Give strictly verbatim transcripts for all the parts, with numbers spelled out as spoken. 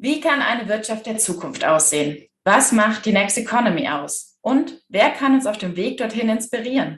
Wie kann eine Wirtschaft der Zukunft aussehen? Was macht die Next Economy aus? Und wer kann uns auf dem Weg dorthin inspirieren?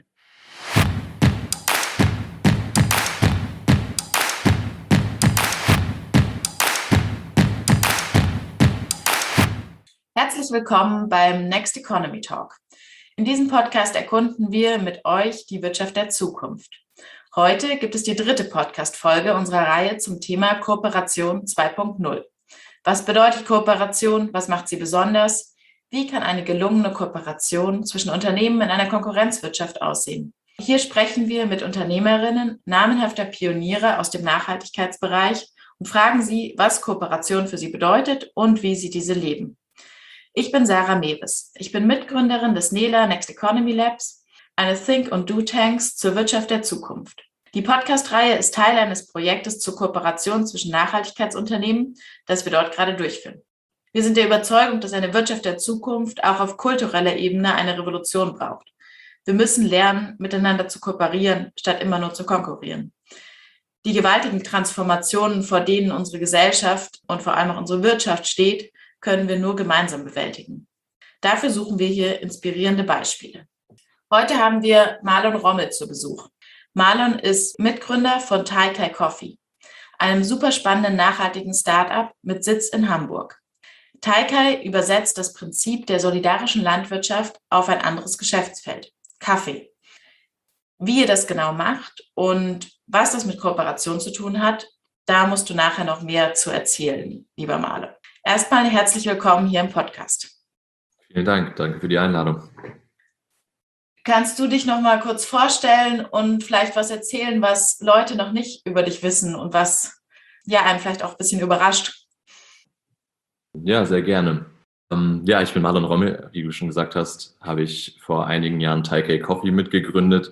Herzlich willkommen beim Next Economy Talk. In diesem Podcast erkunden wir mit euch die Wirtschaft der Zukunft. Heute gibt es die dritte Podcast-Folge unserer Reihe zum Thema Kooperation zwei Punkt null. Was bedeutet Kooperation? Was macht sie besonders? Wie kann eine gelungene Kooperation zwischen Unternehmen in einer Konkurrenzwirtschaft aussehen? Hier sprechen wir mit Unternehmerinnen namenhafter Pioniere aus dem Nachhaltigkeitsbereich und fragen sie, was Kooperation für sie bedeutet und wie sie diese leben. Ich bin Sarah Mewes. Ich bin Mitgründerin des N E L A Next Economy Labs, eines Think- und Do-Tanks zur Wirtschaft der Zukunft. Die Podcast-Reihe ist Teil eines Projektes zur Kooperation zwischen Nachhaltigkeitsunternehmen, das wir dort gerade durchführen. Wir sind der Überzeugung, dass eine Wirtschaft der Zukunft auch auf kultureller Ebene eine Revolution braucht. Wir müssen lernen, miteinander zu kooperieren, statt immer nur zu konkurrieren. Die gewaltigen Transformationen, vor denen unsere Gesellschaft und vor allem auch unsere Wirtschaft steht, können wir nur gemeinsam bewältigen. Dafür suchen wir hier inspirierende Beispiele. Heute haben wir Marlon Rommel zu Besuch. Marlon ist Mitgründer von Taikai Coffee, einem super spannenden nachhaltigen Start-up mit Sitz in Hamburg. Taikai übersetzt das Prinzip der solidarischen Landwirtschaft auf ein anderes Geschäftsfeld, Kaffee. Wie ihr das genau macht und was das mit Kooperation zu tun hat, da musst du nachher noch mehr zu erzählen, lieber Marlon. Erstmal herzlich willkommen hier im Podcast. Vielen Dank, danke für die Einladung. Kannst du dich noch mal kurz vorstellen und vielleicht was erzählen, was Leute noch nicht über dich wissen und was ja einen vielleicht auch ein bisschen überrascht? Ja, sehr gerne. Ähm, ja, ich bin Marlon Rommel. Wie du schon gesagt hast, habe ich vor einigen Jahren Taikai Coffee mitgegründet.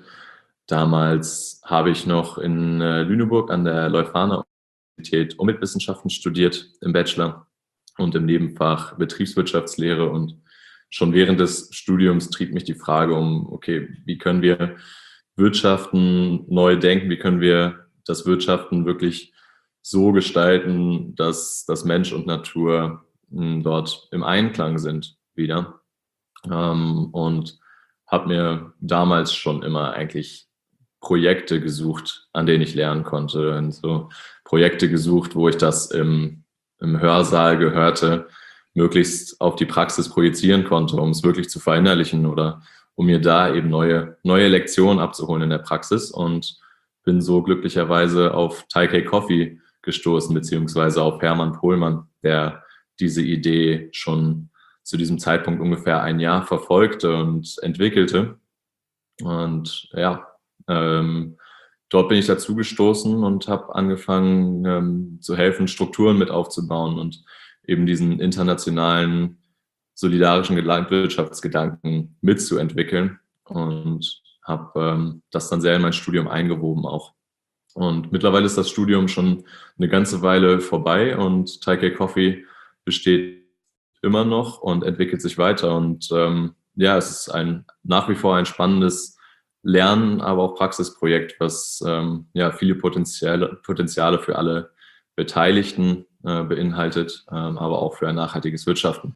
Damals habe ich noch in äh, Lüneburg an der Leuphana Universität Umweltwissenschaften studiert im Bachelor und im Nebenfach Betriebswirtschaftslehre, und schon während des Studiums trieb mich die Frage um, okay, wie können wir Wirtschaften neu denken, wie können wir das Wirtschaften wirklich so gestalten, dass, dass Mensch und Natur mh, dort im Einklang sind wieder. Ähm, und habe mir damals schon immer eigentlich Projekte gesucht, an denen ich lernen konnte. Und so Projekte gesucht, wo ich das im, im Hörsaal gehörte, möglichst auf die Praxis projizieren konnte, um es wirklich zu verinnerlichen oder um mir da eben neue, neue Lektionen abzuholen in der Praxis, und bin so glücklicherweise auf Taikai Coffee gestoßen, beziehungsweise auf Hermann Pohlmann, der diese Idee schon zu diesem Zeitpunkt ungefähr ein Jahr verfolgte und entwickelte. Und ja, ähm, dort bin ich dazu gestoßen und habe angefangen ähm, zu helfen, Strukturen mit aufzubauen und eben diesen internationalen solidarischen Landwirtschaftsgedanken mitzuentwickeln, und habe ähm, das dann sehr in mein Studium eingewoben auch. Und mittlerweile ist das Studium schon eine ganze Weile vorbei und Taikai Coffee besteht immer noch und entwickelt sich weiter. Und ähm, ja, es ist ein nach wie vor ein spannendes Lernen, aber auch Praxisprojekt, was ähm, ja viele Potenziale, Potenziale für alle Beteiligten äh, beinhaltet, ähm, aber auch für ein nachhaltiges Wirtschaften.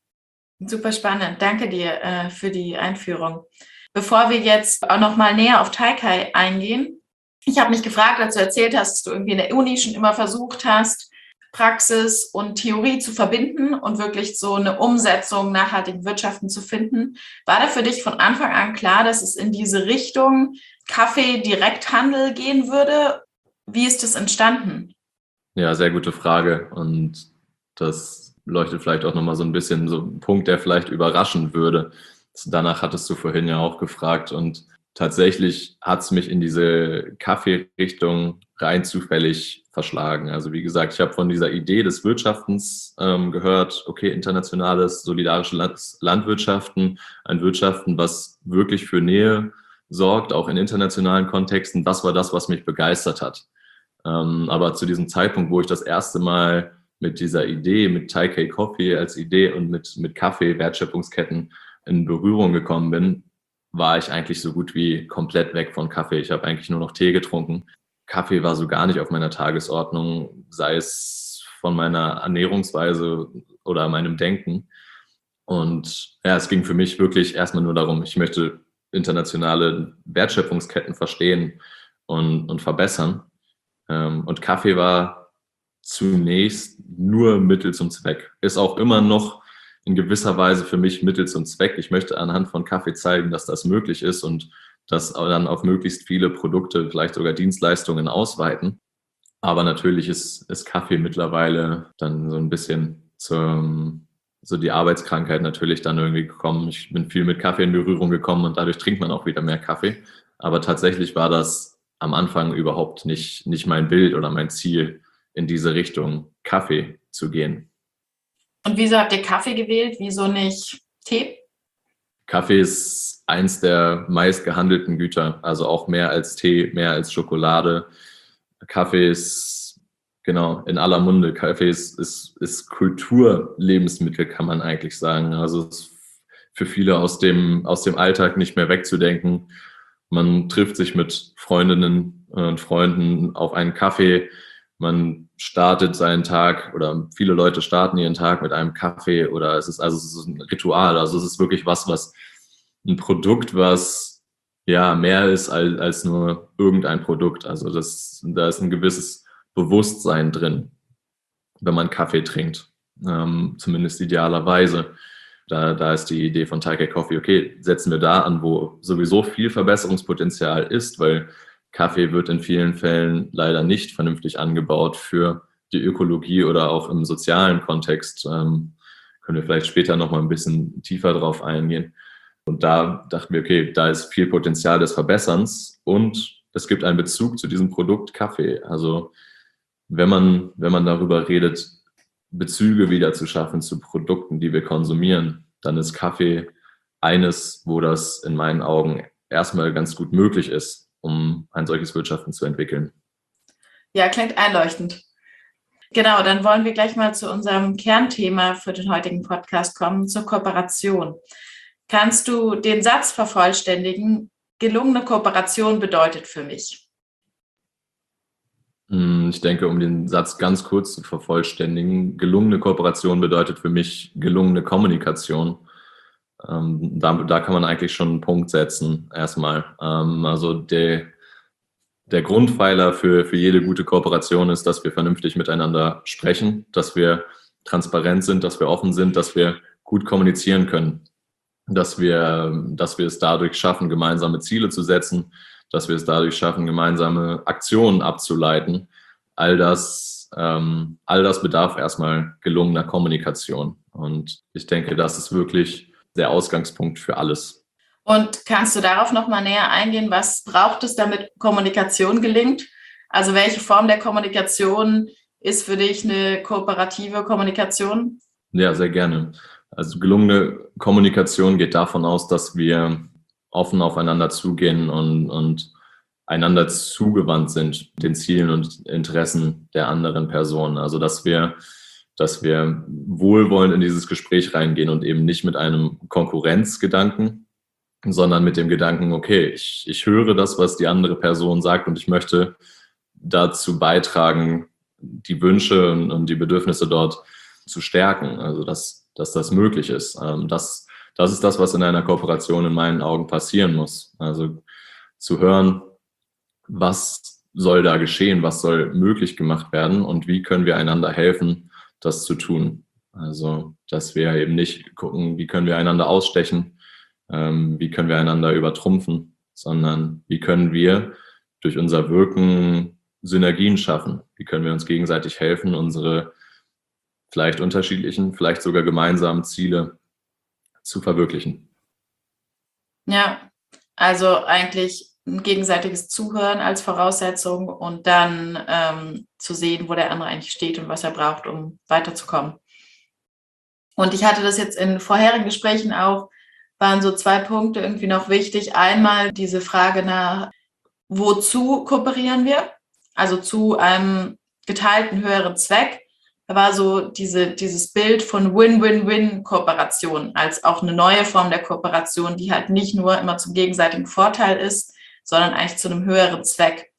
Super spannend. Danke dir äh, für die Einführung. Bevor wir jetzt auch noch mal näher auf Taikai eingehen, ich habe mich gefragt, als du erzählt hast, dass du irgendwie in der Uni schon immer versucht hast, Praxis und Theorie zu verbinden und wirklich so eine Umsetzung nachhaltigen Wirtschaften zu finden. War da für dich von Anfang an klar, dass es in diese Richtung Kaffee-Direkthandel gehen würde? Wie ist das entstanden? Ja, sehr gute Frage, und das leuchtet vielleicht auch nochmal so ein bisschen so ein Punkt, der vielleicht überraschen würde. Danach hattest du vorhin ja auch gefragt, und tatsächlich hat es mich in diese Kaffee-Richtung rein zufällig verschlagen. Also wie gesagt, ich habe von dieser Idee des Wirtschaftens ähm, gehört, okay, internationales, solidarische Land- Landwirtschaften, ein Wirtschaften, was wirklich für Nähe sorgt, auch in internationalen Kontexten. Das war das, was mich begeistert hat. Ähm, aber zu diesem Zeitpunkt, wo ich das erste Mal mit dieser Idee, mit Taikai Coffee als Idee und mit, mit Kaffee-Wertschöpfungsketten in Berührung gekommen bin, war ich eigentlich so gut wie komplett weg von Kaffee. Ich habe eigentlich nur noch Tee getrunken. Kaffee war so gar nicht auf meiner Tagesordnung, sei es von meiner Ernährungsweise oder meinem Denken. Und ja, es ging für mich wirklich erstmal nur darum, ich möchte internationale Wertschöpfungsketten verstehen und, und verbessern. Ähm, und Kaffee war zunächst nur Mittel zum Zweck. Ist auch immer noch in gewisser Weise für mich Mittel zum Zweck. Ich möchte anhand von Kaffee zeigen, dass das möglich ist und das dann auf möglichst viele Produkte, vielleicht sogar Dienstleistungen ausweiten. Aber natürlich ist, ist Kaffee mittlerweile dann so ein bisschen zum, so die Arbeitskrankheit natürlich dann irgendwie gekommen. Ich bin viel mit Kaffee in Berührung gekommen und dadurch trinkt man auch wieder mehr Kaffee. Aber tatsächlich war das am Anfang überhaupt nicht, nicht mein Bild oder mein Ziel, in diese Richtung Kaffee zu gehen. Und wieso habt ihr Kaffee gewählt? Wieso nicht Tee? Kaffee ist eins der meist gehandelten Güter, also auch mehr als Tee, mehr als Schokolade. Kaffee ist, genau, in aller Munde. Kaffee ist, ist, ist Kulturlebensmittel, kann man eigentlich sagen. Also es ist für viele aus dem, aus dem Alltag nicht mehr wegzudenken. Man trifft sich mit Freundinnen und Freunden auf einen Kaffee. Man startet seinen Tag oder viele Leute starten ihren Tag mit einem Kaffee oder es ist also es ist ein Ritual. Also es ist wirklich was, was ein Produkt, was ja mehr ist als, als nur irgendein Produkt. Also das, da ist ein gewisses Bewusstsein drin, wenn man Kaffee trinkt, ähm, zumindest idealerweise. Da, da ist die Idee von Taikei Coffee, okay, setzen wir da an, wo sowieso viel Verbesserungspotenzial ist, weil Kaffee wird in vielen Fällen leider nicht vernünftig angebaut für die Ökologie oder auch im sozialen Kontext. Ähm, können wir vielleicht später nochmal ein bisschen tiefer drauf eingehen. Und da dachten wir, okay, da ist viel Potenzial des Verbesserns und es gibt einen Bezug zu diesem Produkt Kaffee. Also wenn man, wenn man darüber redet, Bezüge wieder zu schaffen zu Produkten, die wir konsumieren, dann ist Kaffee eines, wo das in meinen Augen erstmal ganz gut möglich ist, um ein solches Wirtschaften zu entwickeln. Ja, klingt einleuchtend. Genau, dann wollen wir gleich mal zu unserem Kernthema für den heutigen Podcast kommen, zur Kooperation. Kannst du den Satz vervollständigen? Gelungene Kooperation bedeutet für mich. Ich denke, um den Satz ganz kurz zu vervollständigen, gelungene Kooperation bedeutet für mich gelungene Kommunikation. Ähm, da, da kann man eigentlich schon einen Punkt setzen, erstmal. Ähm, also der, der Grundpfeiler für, für jede gute Kooperation ist, dass wir vernünftig miteinander sprechen, dass wir transparent sind, dass wir offen sind, dass wir gut kommunizieren können, dass wir, dass wir es dadurch schaffen, gemeinsame Ziele zu setzen, dass wir es dadurch schaffen, gemeinsame Aktionen abzuleiten. All das, ähm, all das bedarf erstmal gelungener Kommunikation. Und ich denke, das ist wirklich der Ausgangspunkt für alles. Und kannst du darauf nochmal näher eingehen, was braucht es, damit Kommunikation gelingt? Also welche Form der Kommunikation ist für dich eine kooperative Kommunikation? Ja, sehr gerne. Also gelungene Kommunikation geht davon aus, dass wir offen aufeinander zugehen und, und einander zugewandt sind, den Zielen und Interessen der anderen Person. Also dass wir, dass wir wohlwollend in dieses Gespräch reingehen und eben nicht mit einem Konkurrenzgedanken, sondern mit dem Gedanken, okay, ich, ich höre das, was die andere Person sagt und ich möchte dazu beitragen, die Wünsche und, und die Bedürfnisse dort zu stärken. Also dass, dass das möglich ist. Das, das ist das, was in einer Kooperation in meinen Augen passieren muss. Also zu hören, was soll da geschehen, was soll möglich gemacht werden und wie können wir einander helfen, das zu tun. Also dass wir eben nicht gucken, wie können wir einander ausstechen, wie können wir einander übertrumpfen, sondern wie können wir durch unser Wirken Synergien schaffen, wie können wir uns gegenseitig helfen, unsere vielleicht unterschiedlichen, vielleicht sogar gemeinsamen Ziele zu verwirklichen. Ja, also eigentlich ein gegenseitiges Zuhören als Voraussetzung und dann ähm, zu sehen, wo der andere eigentlich steht und was er braucht, um weiterzukommen. Und ich hatte das jetzt in vorherigen Gesprächen auch, waren so zwei Punkte irgendwie noch wichtig. Einmal diese Frage nach, wozu kooperieren wir? Also zu einem geteilten höheren Zweck. Da war so diese, dieses Bild von Win-Win-Win-Kooperation als auch eine neue Form der Kooperation, die halt nicht nur immer zum gegenseitigen Vorteil ist, sondern eigentlich zu einem höheren Zweck.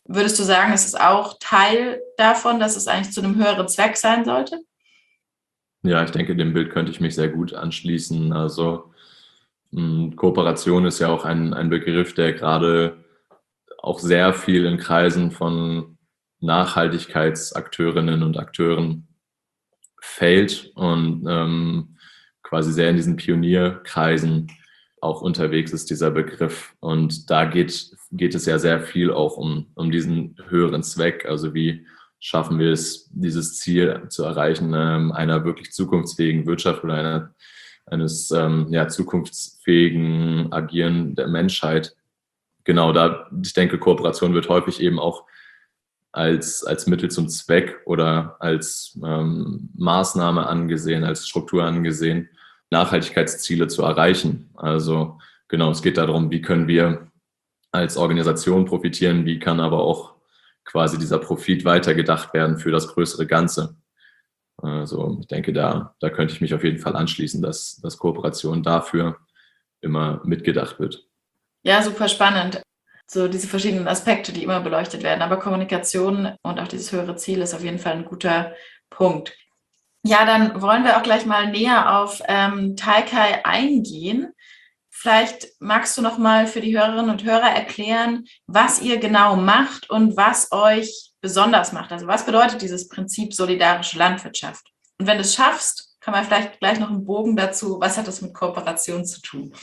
Würdest du sagen, es ist auch Teil davon, dass es eigentlich zu einem höheren Zweck sein sollte? Ja, ich denke, dem Bild könnte ich mich sehr gut anschließen. Also mh, Kooperation ist ja auch ein, ein Begriff, der gerade auch sehr viel in Kreisen von Nachhaltigkeitsakteurinnen und Akteuren fällt und ähm, quasi sehr in diesen Pionierkreisen auch unterwegs ist, dieser Begriff. Und da geht, geht es ja sehr viel auch um, um diesen höheren Zweck. Also wie schaffen wir es, dieses Ziel zu erreichen, ähm, einer wirklich zukunftsfähigen Wirtschaft oder einer, eines ähm, ja, zukunftsfähigen Agieren der Menschheit. Genau, da, ich denke, Kooperation wird häufig eben auch als, als Mittel zum Zweck oder als ähm, Maßnahme angesehen, als Struktur angesehen, Nachhaltigkeitsziele zu erreichen. Also genau, es geht darum, wie können wir als Organisation profitieren, wie kann aber auch quasi dieser Profit weitergedacht werden für das größere Ganze. Also ich denke, da, da könnte ich mich auf jeden Fall anschließen, dass, dass Kooperation dafür immer mitgedacht wird. Ja, super spannend. So diese verschiedenen Aspekte, die immer beleuchtet werden. Aber Kommunikation und auch dieses höhere Ziel ist auf jeden Fall ein guter Punkt. Ja, dann wollen wir auch gleich mal näher auf ähm, Taikai eingehen. Vielleicht magst du noch mal für die Hörerinnen und Hörer erklären, was ihr genau macht und was euch besonders macht. Also was bedeutet dieses Prinzip solidarische Landwirtschaft? Und wenn du es schaffst, kann man vielleicht gleich noch einen Bogen dazu, was hat das mit Kooperation zu tun?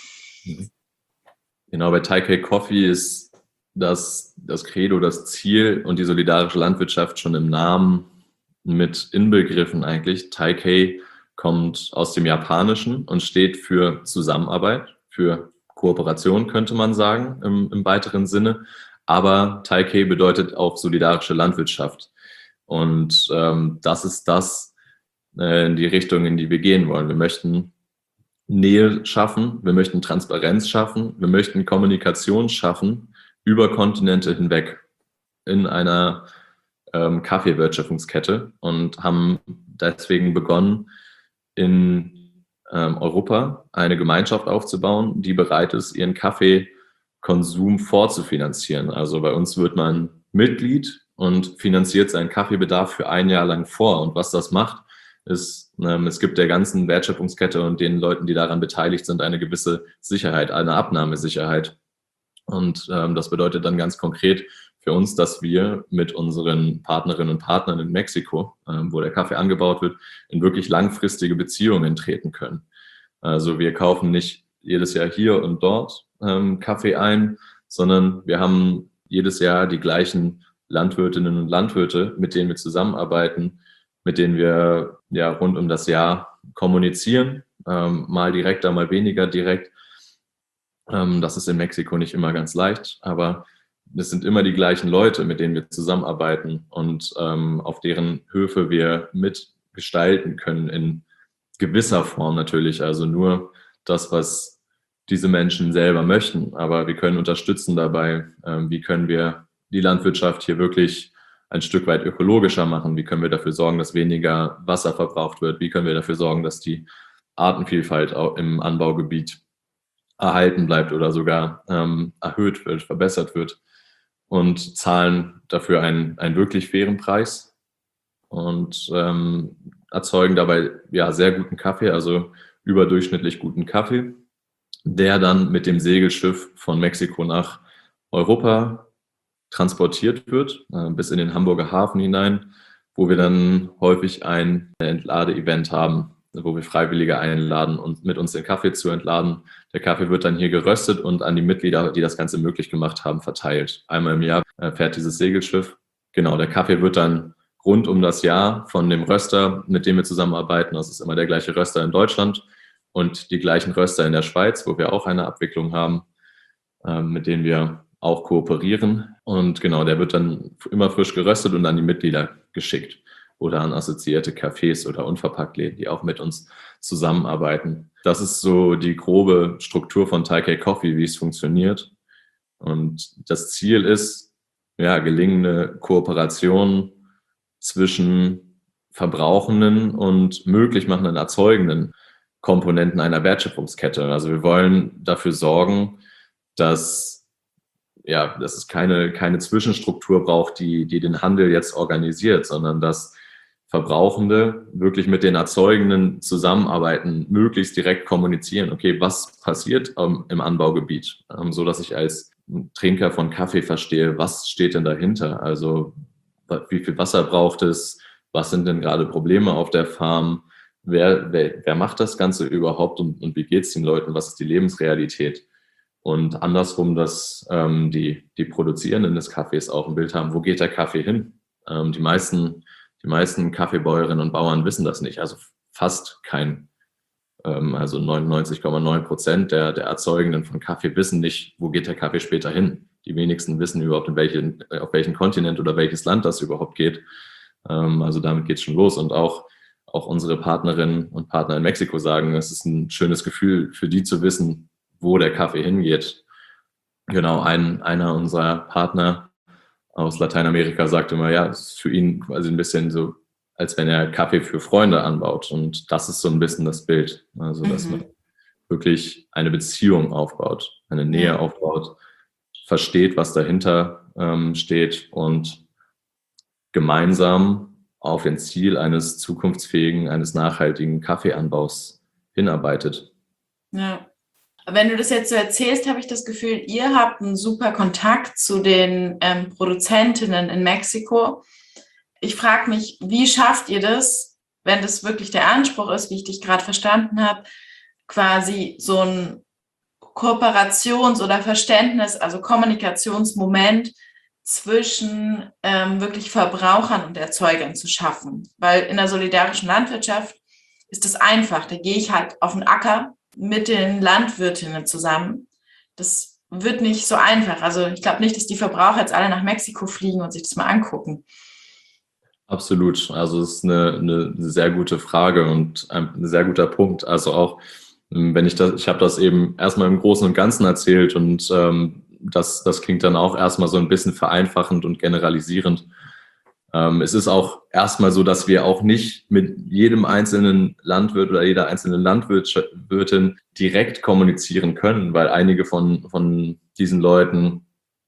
Genau, bei Taikai Coffee ist das, das Credo, das Ziel und die solidarische Landwirtschaft schon im Namen mit inbegriffen eigentlich. Taikai kommt aus dem Japanischen und steht für Zusammenarbeit, für Kooperation, könnte man sagen, im, im weiteren Sinne. Aber Taikai bedeutet auch solidarische Landwirtschaft. Und ähm, das ist das, äh, in die Richtung, in die wir gehen wollen. Wir möchten Nähe schaffen, wir möchten Transparenz schaffen, wir möchten Kommunikation schaffen über Kontinente hinweg in einer ähm, Kaffeewertschöpfungskette und haben deswegen begonnen, in ähm, Europa eine Gemeinschaft aufzubauen, die bereit ist, ihren Kaffeekonsum vorzufinanzieren. Also bei uns wird man Mitglied und finanziert seinen Kaffeebedarf für ein Jahr lang vor. Und was das macht, ist, ähm, es gibt der ganzen Wertschöpfungskette und den Leuten, die daran beteiligt sind, eine gewisse Sicherheit, eine Abnahmesicherheit. Und ähm, das bedeutet dann ganz konkret für uns, dass wir mit unseren Partnerinnen und Partnern in Mexiko, ähm, wo der Kaffee angebaut wird, in wirklich langfristige Beziehungen treten können. Also wir kaufen nicht jedes Jahr hier und dort ähm, Kaffee ein, sondern wir haben jedes Jahr die gleichen Landwirtinnen und Landwirte, mit denen wir zusammenarbeiten, mit denen wir ja rund um das Jahr kommunizieren, ähm, mal direkter, mal weniger direkt. Ähm, das ist in Mexiko nicht immer ganz leicht, aber es sind immer die gleichen Leute, mit denen wir zusammenarbeiten und ähm, auf deren Höfe wir mitgestalten können, in gewisser Form natürlich. Also nur das, was diese Menschen selber möchten, aber wir können unterstützen dabei, ähm, wie können wir die Landwirtschaft hier wirklich ein Stück weit ökologischer machen, wie können wir dafür sorgen, dass weniger Wasser verbraucht wird, wie können wir dafür sorgen, dass die Artenvielfalt auch im Anbaugebiet erhalten bleibt oder sogar ähm, erhöht wird, verbessert wird und zahlen dafür einen, einen wirklich fairen Preis und ähm, erzeugen dabei ja sehr guten Kaffee, also überdurchschnittlich guten Kaffee, der dann mit dem Segelschiff von Mexiko nach Europa transportiert wird, äh, bis in den Hamburger Hafen hinein, wo wir dann häufig ein Entlade-Event haben, wo wir Freiwillige einladen und mit uns den Kaffee zu entladen. Der Kaffee wird dann hier geröstet und an die Mitglieder, die das Ganze möglich gemacht haben, verteilt. Einmal im Jahr fährt dieses Segelschiff. Genau, der Kaffee wird dann rund um das Jahr von dem Röster, mit dem wir zusammenarbeiten, das ist immer der gleiche Röster in Deutschland und die gleichen Röster in der Schweiz, wo wir auch eine Abwicklung haben, mit denen wir auch kooperieren. Und genau, der wird dann immer frisch geröstet und an die Mitglieder geschickt oder an assoziierte Cafés oder Unverpacktläden, die auch mit uns zusammenarbeiten. Das ist so die grobe Struktur von Taikai Coffee, wie es funktioniert. Und das Ziel ist, ja, gelingende Kooperation zwischen verbrauchenden und möglich machenden, erzeugenden Komponenten einer Wertschöpfungskette. Also wir wollen dafür sorgen, dass ja, dass es keine, keine Zwischenstruktur braucht, die, die den Handel jetzt organisiert, sondern dass Verbrauchende wirklich mit den Erzeugenden zusammenarbeiten, möglichst direkt kommunizieren, okay, was passiert ähm, im Anbaugebiet, ähm, so dass ich als Trinker von Kaffee verstehe, was steht denn dahinter, also wie viel Wasser braucht es, was sind denn gerade Probleme auf der Farm, wer, wer, wer macht das Ganze überhaupt und, und wie geht es den Leuten, was ist die Lebensrealität? Und andersrum, dass ähm, die, die Produzierenden des Kaffees auch ein Bild haben, wo geht der Kaffee hin? Ähm, die meisten Die meisten Kaffeebäuerinnen und Bauern wissen das nicht, also fast kein, ähm, also neunundneunzig Komma neun Prozent der, der Erzeugenden von Kaffee wissen nicht, wo geht der Kaffee später hin. Die wenigsten wissen überhaupt, in welchen, auf welchen Kontinent oder welches Land das überhaupt geht. Ähm, also damit geht es schon los. Und auch, auch unsere Partnerinnen und Partner in Mexiko sagen, es ist ein schönes Gefühl für die zu wissen, wo der Kaffee hingeht. Genau, ein, einer unserer Partner aus Lateinamerika sagt immer, ja, es ist für ihn quasi ein bisschen so, als wenn er Kaffee für Freunde anbaut. Und das ist so ein bisschen das Bild. Also, dass Mhm. man wirklich eine Beziehung aufbaut, eine Nähe Ja. aufbaut, versteht, was dahinter ähm, steht und gemeinsam auf ein Ziel eines zukunftsfähigen, eines nachhaltigen Kaffeeanbaus hinarbeitet. Ja. Wenn du das jetzt so erzählst, habe ich das Gefühl, ihr habt einen super Kontakt zu den ähm, Produzentinnen in Mexiko. Ich frage mich, wie schafft ihr das, wenn das wirklich der Anspruch ist, wie ich dich gerade verstanden habe, quasi so ein Kooperations- oder Verständnis, also Kommunikationsmoment zwischen ähm, wirklich Verbrauchern und Erzeugern zu schaffen. Weil in der solidarischen Landwirtschaft ist es einfach. Da gehe ich halt auf den Acker mit den Landwirtinnen zusammen. Das wird nicht so einfach. Also ich glaube nicht, dass die Verbraucher jetzt alle nach Mexiko fliegen und sich das mal angucken. Absolut. Also es ist eine, eine sehr gute Frage und ein sehr guter Punkt. Also auch, wenn ich das, ich habe das eben erstmal im Großen und Ganzen erzählt und ähm, das, das klingt dann auch erstmal so ein bisschen vereinfachend und generalisierend. Ähm, es ist auch erstmal so, dass wir auch nicht mit jedem einzelnen Landwirt oder jeder einzelnen Landwirtin direkt kommunizieren können, weil einige von, von diesen Leuten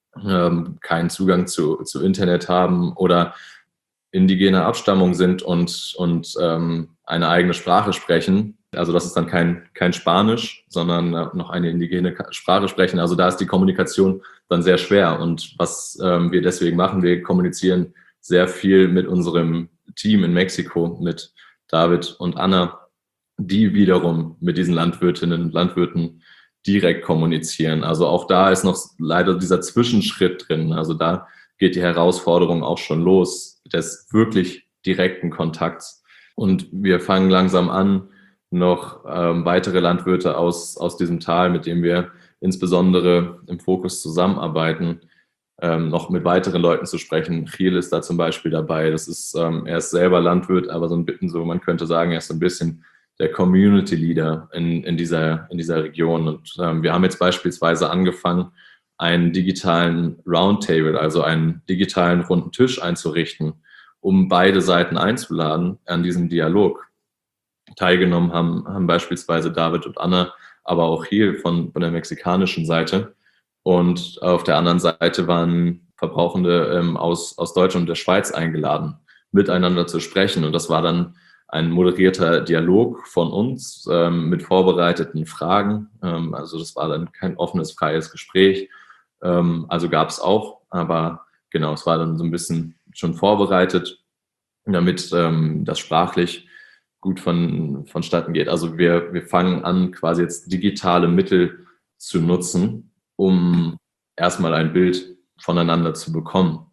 ähm, keinen Zugang zu, zu Internet haben oder indigener Abstammung sind und, und ähm, eine eigene Sprache sprechen. Also das ist dann kein, kein Spanisch, sondern äh, noch eine indigene Sprache sprechen. Also da ist die Kommunikation dann sehr schwer. Und was ähm, wir deswegen machen, wir kommunizieren sehr viel mit unserem Team in Mexiko, mit David und Anna, die wiederum mit diesen Landwirtinnen und Landwirten direkt kommunizieren. Also auch da ist noch leider dieser Zwischenschritt drin. Also da geht die Herausforderung auch schon los, des wirklich direkten Kontakts. Und wir fangen langsam an, noch ähm, weitere Landwirte aus, aus diesem Tal, mit denen wir insbesondere im Fokus zusammenarbeiten, ähm, noch mit weiteren Leuten zu sprechen. Chiel ist da zum Beispiel dabei. Das ist, ähm, er ist selber Landwirt, aber so ein bisschen so, man könnte sagen, er ist so ein bisschen der Community Leader in, in, dieser, in dieser Region. Und ähm, wir haben jetzt beispielsweise angefangen, einen digitalen Roundtable, also einen digitalen runden Tisch einzurichten, um beide Seiten einzuladen an diesem Dialog. Teilgenommen haben, haben beispielsweise David und Anna, aber auch hier von, von der mexikanischen Seite. Und auf der anderen Seite waren Verbrauchende ähm, aus, aus Deutschland und der Schweiz eingeladen, miteinander zu sprechen. Und das war dann ein moderierter Dialog von uns ähm, mit vorbereiteten Fragen. Ähm, also das war dann kein offenes, freies Gespräch. Ähm, also gab es auch, aber genau, es war dann so ein bisschen schon vorbereitet, damit ähm, das sprachlich gut von, vonstatten geht. Also wir, wir fangen an, quasi jetzt digitale Mittel zu nutzen, um erstmal ein Bild voneinander zu bekommen.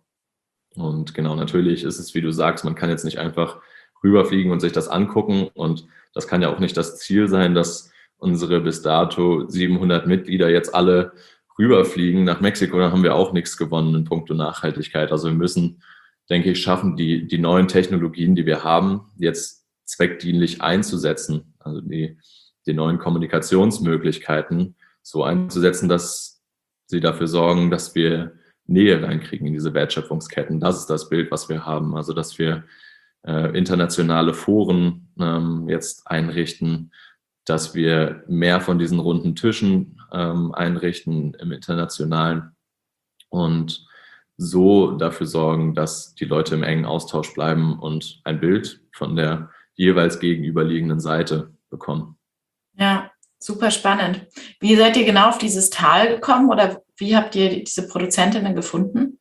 Und genau, natürlich ist es, wie du sagst, man kann jetzt nicht einfach rüberfliegen und sich das angucken. Und das kann ja auch nicht das Ziel sein, dass unsere bis dato siebenhundert Mitglieder jetzt alle rüberfliegen nach Mexiko. Dann haben wir auch nichts gewonnen in puncto Nachhaltigkeit. Also wir müssen, denke ich, schaffen, die, die neuen Technologien, die wir haben, jetzt zweckdienlich einzusetzen. Also die, die neuen Kommunikationsmöglichkeiten so einzusetzen, dass sie dafür sorgen, dass wir Nähe reinkriegen in diese Wertschöpfungsketten. Das ist das Bild, was wir haben. Also dass wir äh, internationale Foren ähm, jetzt einrichten, dass wir mehr von diesen runden Tischen ähm, einrichten im Internationalen und so dafür sorgen, dass die Leute im engen Austausch bleiben und ein Bild von der jeweils gegenüberliegenden Seite bekommen. Ja, super spannend. Wie seid ihr genau auf dieses Tal gekommen oder wie habt ihr diese Produzentinnen gefunden?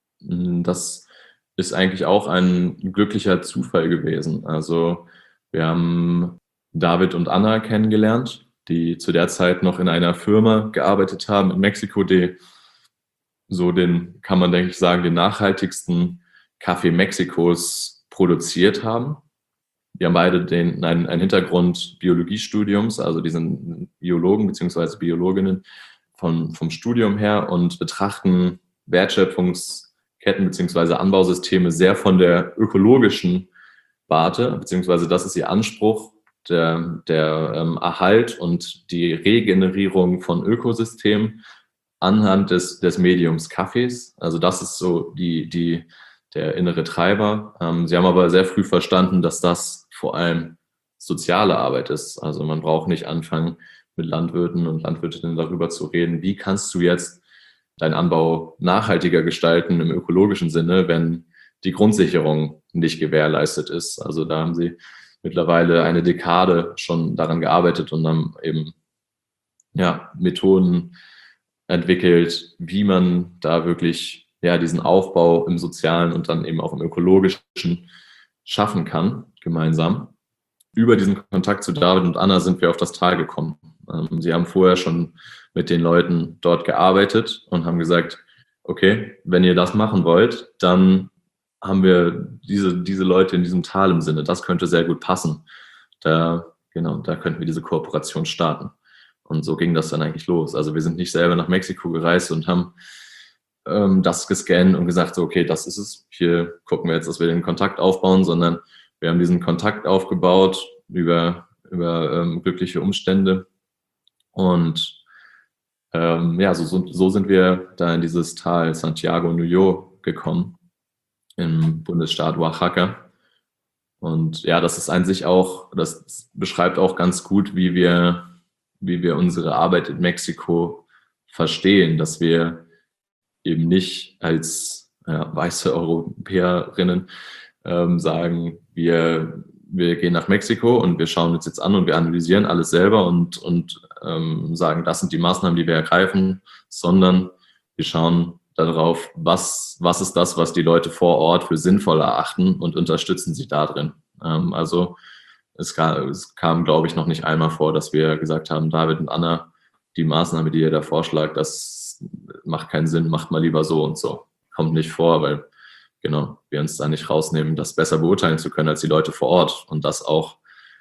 Das ist eigentlich auch ein glücklicher Zufall gewesen. Also wir haben David und Anna kennengelernt, die zu der Zeit noch in einer Firma gearbeitet haben in Mexiko, die so den, kann man denke ich sagen, den nachhaltigsten Kaffee Mexikos produziert haben. Die haben beide den, einen, einen Hintergrund Biologiestudiums, also die sind Biologen bzw. Biologinnen von, vom Studium her und betrachten Wertschöpfungsketten bzw. Anbausysteme sehr von der ökologischen Warte, beziehungsweise das ist ihr Anspruch, der, der ähm, Erhalt und die Regenerierung von Ökosystemen anhand des, des Mediums Kaffees. Also das ist so die, die, der innere Treiber. Ähm, sie haben aber sehr früh verstanden, dass das vor allem soziale Arbeit ist. Also man braucht nicht anfangen, mit Landwirten und Landwirtinnen darüber zu reden, wie kannst du jetzt deinen Anbau nachhaltiger gestalten im ökologischen Sinne, wenn die Grundsicherung nicht gewährleistet ist. Also da haben sie mittlerweile eine Dekade schon daran gearbeitet und haben eben ja, Methoden entwickelt, wie man da wirklich ja, diesen Aufbau im Sozialen und dann eben auch im Ökologischen schaffen kann, gemeinsam. Über diesen Kontakt zu David und Anna sind wir auf das Tal gekommen. Ähm, sie haben vorher schon mit den Leuten dort gearbeitet und haben gesagt, okay, wenn ihr das machen wollt, dann haben wir diese, diese Leute in diesem Tal im Sinne. Das könnte sehr gut passen. Da, genau, da könnten wir diese Kooperation starten. Und so ging das dann eigentlich los. Also wir sind nicht selber nach Mexiko gereist und haben ähm, das gescannt und gesagt, so, okay, das ist es. Hier gucken wir jetzt, dass wir den Kontakt aufbauen, sondern wir haben diesen Kontakt aufgebaut über, über ähm, glückliche Umstände. Und ähm, ja, so, so, so sind wir da in dieses Tal Santiago Nuyo gekommen, im Bundesstaat Oaxaca. Und ja, das ist an sich auch, das beschreibt auch ganz gut, wie wir, wie wir unsere Arbeit in Mexiko verstehen, dass wir eben nicht als ja, weiße Europäerinnen ähm, sagen, wir, wir gehen nach Mexiko und wir schauen uns jetzt an und wir analysieren alles selber und, und ähm, sagen, das sind die Maßnahmen, die wir ergreifen, sondern wir schauen darauf, was, was ist das, was die Leute vor Ort für sinnvoll erachten und unterstützen sie da drin. Ähm, also es kam, es kam, glaube ich, noch nicht einmal vor, dass wir gesagt haben, David und Anna, die Maßnahme, die ihr da vorschlagt, das macht keinen Sinn, macht mal lieber so und so. Kommt nicht vor, weil genau, wir uns da nicht rausnehmen, das besser beurteilen zu können als die Leute vor Ort und das auch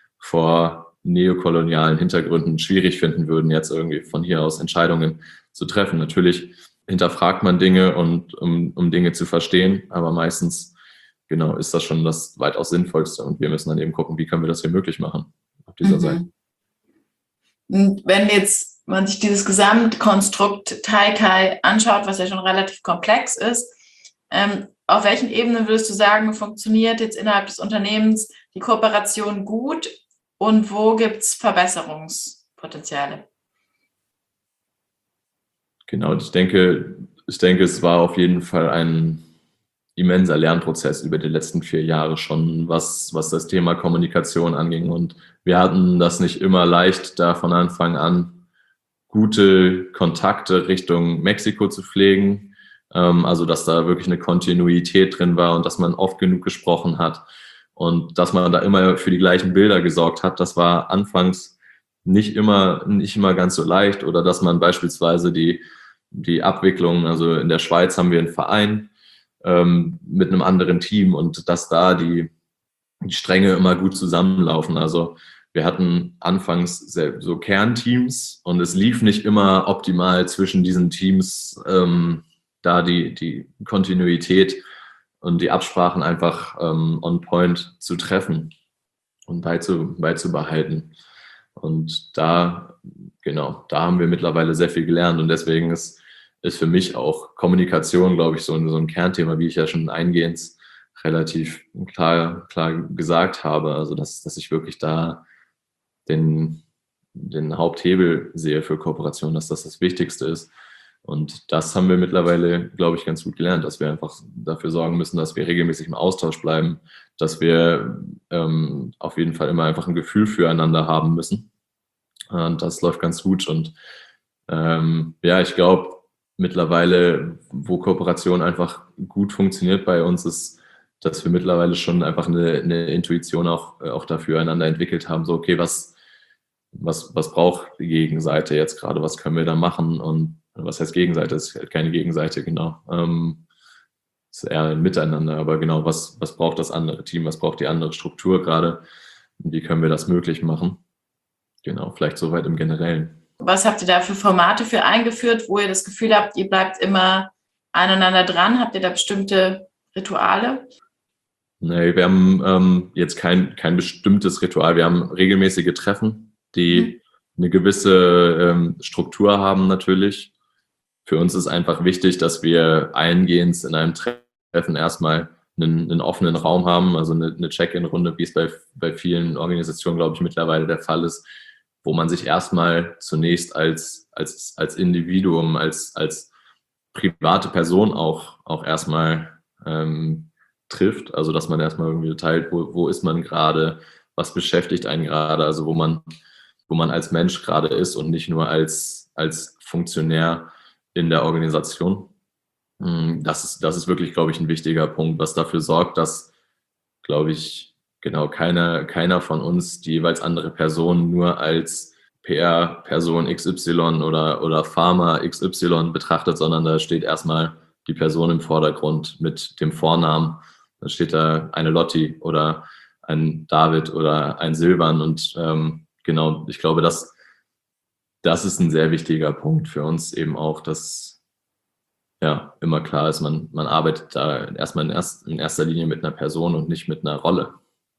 vor neokolonialen Hintergründen schwierig finden würden, jetzt irgendwie von hier aus Entscheidungen zu treffen. Natürlich hinterfragt man Dinge und um, um Dinge zu verstehen, aber meistens genau ist das schon das weitaus Sinnvollste und wir müssen dann eben gucken, wie können wir das hier möglich machen auf dieser mhm. Seite. Und wenn jetzt man sich dieses Gesamtkonstrukt Taikai anschaut, was ja schon relativ komplex ist, ähm, auf welchen Ebenen würdest du sagen, funktioniert jetzt innerhalb des Unternehmens die Kooperation gut und wo gibt es Verbesserungspotenziale? Genau, ich denke, ich denke, es war auf jeden Fall ein immenser Lernprozess über die letzten vier Jahre schon, was, was das Thema Kommunikation anging. Und wir hatten das nicht immer leicht, da von Anfang an gute Kontakte Richtung Mexiko zu pflegen. Ähm, also, dass da wirklich eine Kontinuität drin war und dass man oft genug gesprochen hat und dass man da immer für die gleichen Bilder gesorgt hat. Das war anfangs nicht immer, nicht immer ganz so leicht. Oder dass man beispielsweise die, die Abwicklung, also in der Schweiz haben wir einen Verein, ähm, mit einem anderen Team und dass da die, die Stränge immer gut zusammenlaufen. Also wir hatten anfangs sehr, so Kernteams und es lief nicht immer optimal zwischen diesen Teams, ähm, da die, die Kontinuität und die Absprachen einfach ähm, on point zu treffen und beizu, beizubehalten. Und da, genau, da haben wir mittlerweile sehr viel gelernt und deswegen ist ist für mich auch Kommunikation, glaube ich, so ein, so ein Kernthema, wie ich ja schon eingehend relativ klar, klar gesagt habe. Also, dass, dass ich wirklich da den, den Haupthebel sehe für Kooperation, dass das das Wichtigste ist. Und das haben wir mittlerweile, glaube ich, ganz gut gelernt, dass wir einfach dafür sorgen müssen, dass wir regelmäßig im Austausch bleiben, dass wir ähm, auf jeden Fall immer einfach ein Gefühl füreinander haben müssen. Und das läuft ganz gut. Und ähm, ja, ich glaube, mittlerweile, wo Kooperation einfach gut funktioniert bei uns, ist, dass wir mittlerweile schon einfach eine, eine Intuition auch, auch dafür einander entwickelt haben. So, okay, was, was, was braucht die Gegenseite jetzt gerade? Was können wir da machen? Und was heißt Gegenseite? Es ist halt keine Gegenseite, genau. Ähm, es ist eher ein Miteinander, aber genau, was, was braucht das andere Team? Was braucht die andere Struktur gerade? Und wie können wir das möglich machen? Genau, vielleicht soweit im Generellen. Was habt ihr da für Formate für eingeführt, wo ihr das Gefühl habt, ihr bleibt immer aneinander dran? Habt ihr da bestimmte Rituale? Nee, wir haben ähm, jetzt kein, kein bestimmtes Ritual. Wir haben regelmäßige Treffen, die mhm. eine gewisse ähm, Struktur haben natürlich. Für uns ist einfach wichtig, dass wir eingehend in einem Treffen erstmal einen, einen offenen Raum haben, also eine, eine Check-in-Runde, wie es bei, bei vielen Organisationen, glaube ich, mittlerweile der Fall ist, wo man sich erstmal zunächst als, als, als Individuum, als, als private Person auch, auch erstmal ähm, trifft. Also dass man erstmal irgendwie teilt, wo, wo ist man gerade, was beschäftigt einen gerade, also wo man, wo man als Mensch gerade ist und nicht nur als, als Funktionär in der Organisation. Das ist, das ist wirklich, glaube ich, ein wichtiger Punkt, was dafür sorgt, dass, glaube ich, genau keiner, keiner von uns die jeweils andere Person nur als P R-Person X Y oder, oder Pharma X Y betrachtet, sondern da steht erstmal die Person im Vordergrund mit dem Vornamen. Dann steht da eine Lotti oder ein David oder ein Silvan. Und ähm, genau, ich glaube, das, das ist ein sehr wichtiger Punkt für uns eben auch, dass ja immer klar ist, man, man arbeitet da erstmal in, erst, in erster Linie mit einer Person und nicht mit einer Rolle.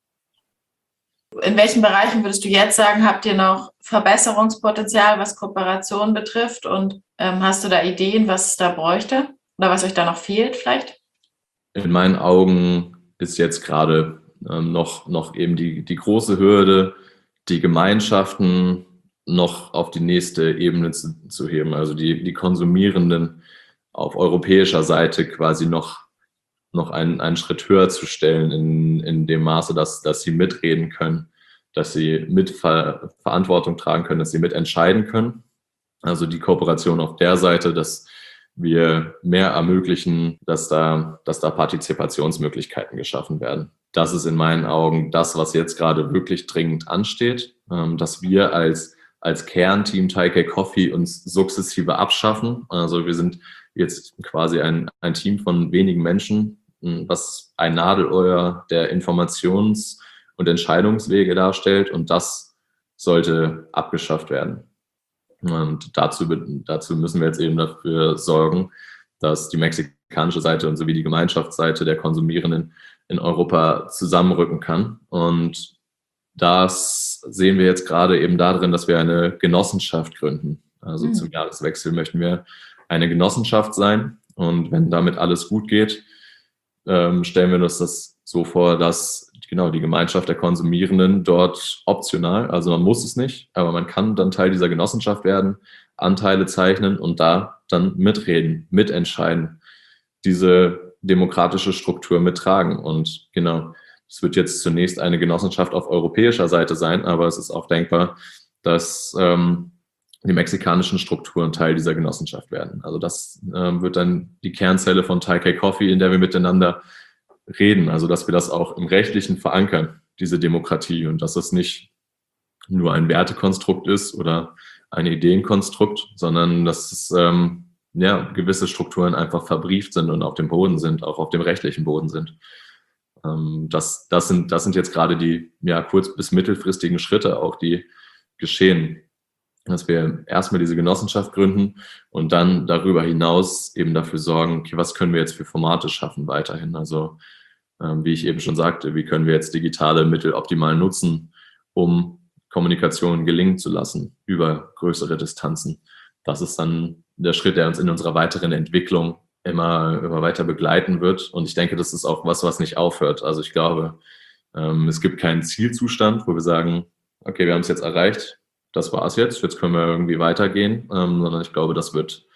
In welchen Bereichen würdest du jetzt sagen, habt ihr noch Verbesserungspotenzial, was Kooperation betrifft? Und ähm, hast du da Ideen, was es da bräuchte oder was euch da noch fehlt vielleicht? In meinen Augen ist jetzt gerade ähm, noch, noch eben die, die große Hürde, die Gemeinschaften noch auf die nächste Ebene zu, zu heben, also die, die Konsumierenden auf europäischer Seite quasi noch, noch einen, einen Schritt höher zu stellen, in, in dem Maße, dass, dass sie mitreden können, dass sie mit Ver Verantwortung tragen können, dass sie mitentscheiden können. Also die Kooperation auf der Seite, dass wir mehr ermöglichen, dass da, dass da Partizipationsmöglichkeiten geschaffen werden. Das ist in meinen Augen das, was jetzt gerade wirklich dringend ansteht, dass wir als, als Kernteam Taikei Coffee uns sukzessive abschaffen. Also wir sind jetzt quasi ein, ein Team von wenigen Menschen, was ein Nadelöhr der Informations- und Entscheidungswege darstellt, und das sollte abgeschafft werden. Und dazu, dazu müssen wir jetzt eben dafür sorgen, dass die mexikanische Seite und sowie die Gemeinschaftsseite der Konsumierenden in Europa zusammenrücken kann. Und das sehen wir jetzt gerade eben darin, dass wir eine Genossenschaft gründen. Also mhm. zum Jahreswechsel möchten wir eine Genossenschaft sein. Und wenn damit alles gut geht, ähm, stellen wir uns das so vor, dass genau die Gemeinschaft der Konsumierenden dort optional, also man muss es nicht, aber man kann dann Teil dieser Genossenschaft werden, Anteile zeichnen und da dann mitreden, mitentscheiden, diese demokratische Struktur mittragen. Und genau, es wird jetzt zunächst eine Genossenschaft auf europäischer Seite sein, aber es ist auch denkbar, dass ähm, die mexikanischen Strukturen Teil dieser Genossenschaft werden. Also das ähm, wird dann die Kernzelle von Taikei Coffee, in der wir miteinander reden, also dass wir das auch im Rechtlichen verankern, diese Demokratie, und dass es nicht nur ein Wertekonstrukt ist oder ein Ideenkonstrukt, sondern dass es, ähm, ja, gewisse Strukturen einfach verbrieft sind und auf dem Boden sind, auch auf dem rechtlichen Boden sind. Ähm, das, das, sind, das sind jetzt gerade die ja, kurz- bis mittelfristigen Schritte auch, die geschehen, dass wir erstmal diese Genossenschaft gründen und dann darüber hinaus eben dafür sorgen, okay, was können wir jetzt für Formate schaffen weiterhin? Also ähm, wie ich eben schon sagte, wie können wir jetzt digitale Mittel optimal nutzen, um Kommunikation gelingen zu lassen über größere Distanzen. Das ist dann der Schritt, der uns in unserer weiteren Entwicklung immer, immer weiter begleiten wird. Und ich denke, das ist auch was, was nicht aufhört. Also ich glaube, ähm, es gibt keinen Zielzustand, wo wir sagen, okay, wir haben es jetzt erreicht, das war es jetzt, jetzt können wir irgendwie weitergehen, ähm, sondern ich glaube, das wird,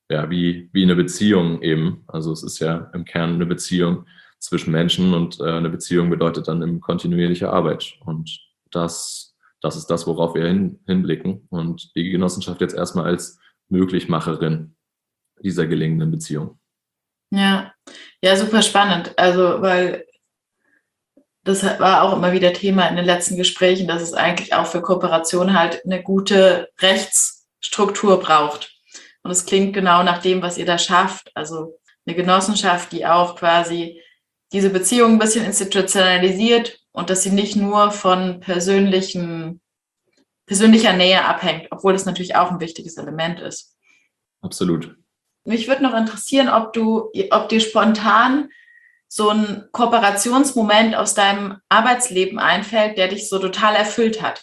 ja, wie, wie eine Beziehung eben. Also es ist ja im Kern eine Beziehung zwischen Menschen und äh, eine Beziehung bedeutet dann eben kontinuierliche Arbeit. Und das, das ist das, worauf wir hin, hinblicken. Und die Genossenschaft jetzt erstmal als Möglichmacherin dieser gelingenden Beziehung. Ja, ja, super spannend. Also, weil das war auch immer wieder Thema in den letzten Gesprächen, dass es eigentlich auch für Kooperation halt eine gute Rechtsstruktur braucht. Und es klingt genau nach dem, was ihr da schafft. Also eine Genossenschaft, die auch quasi diese Beziehung ein bisschen institutionalisiert und dass sie nicht nur von persönlichen, persönlicher Nähe abhängt, obwohl das natürlich auch ein wichtiges Element ist. Absolut. Mich würde noch interessieren, ob du, ob dir spontan so ein Kooperationsmoment aus deinem Arbeitsleben einfällt, der dich so total erfüllt hat.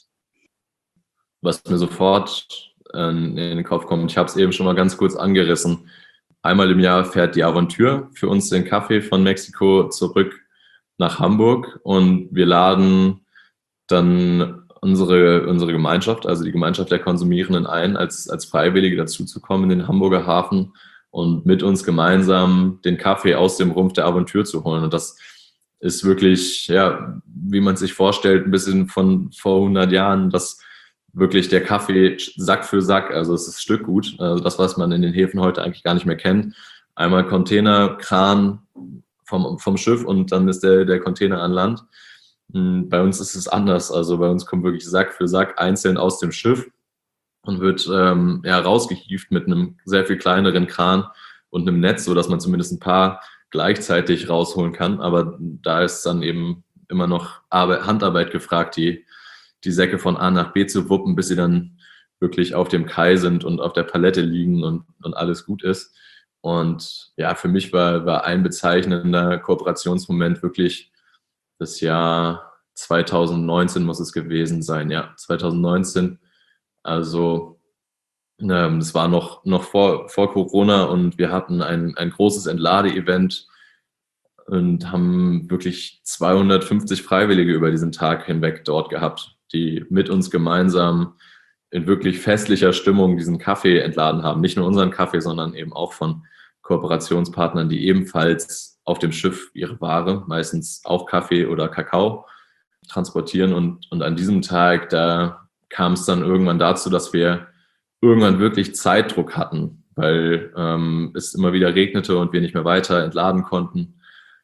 Was mir sofort äh, in den Kopf kommt, ich habe es eben schon mal ganz kurz angerissen. Einmal im Jahr fährt die Aventure für uns den Kaffee von Mexiko zurück nach Hamburg und wir laden dann unsere, unsere Gemeinschaft, also die Gemeinschaft der Konsumierenden ein, als, als Freiwillige dazuzukommen in den Hamburger Hafen und mit uns gemeinsam den Kaffee aus dem Rumpf der Aventure zu holen. Und das ist wirklich, ja, wie man sich vorstellt, ein bisschen von vor hundert Jahren, dass wirklich der Kaffee Sack für Sack, also es ist Stückgut, also das, was man in den Häfen heute eigentlich gar nicht mehr kennt. Einmal Container, Kran vom, vom Schiff und dann ist der, der Container an Land. Bei uns ist es anders, also bei uns kommt wirklich Sack für Sack einzeln aus dem Schiff und wird ähm, ja, rausgehievt mit einem sehr viel kleineren Kran und einem Netz, sodass man zumindest ein paar gleichzeitig rausholen kann. Aber da ist dann eben immer noch Arbeit, Handarbeit gefragt, die, die Säcke von A nach B zu wuppen, bis sie dann wirklich auf dem Kai sind und auf der Palette liegen und, und alles gut ist. Und ja, für mich war, war ein bezeichnender Kooperationsmoment wirklich das Jahr zweitausendneunzehn muss es gewesen sein, ja, zweitausendneunzehn. Also ähm, das war noch, noch vor, vor Corona und wir hatten ein, ein großes Entlade-Event und haben wirklich zweihundertfünfzig Freiwillige über diesen Tag hinweg dort gehabt, die mit uns gemeinsam in wirklich festlicher Stimmung diesen Kaffee entladen haben. Nicht nur unseren Kaffee, sondern eben auch von Kooperationspartnern, die ebenfalls auf dem Schiff ihre Ware, meistens auch Kaffee oder Kakao, transportieren. Und, und an diesem Tag, da kam es dann irgendwann dazu, dass wir irgendwann wirklich Zeitdruck hatten, weil ähm, es immer wieder regnete und wir nicht mehr weiter entladen konnten